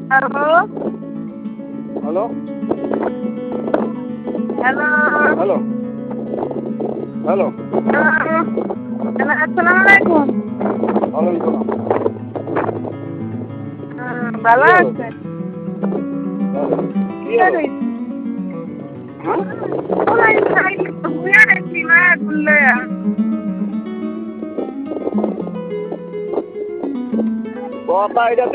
Hello hello hello hello hello hello আসসালামু আলাইকুম। ওয়ালাইকুম সালাম। ভালো কি হলো? আছেন? কি হলো? হ্যাঁ? কথা এটা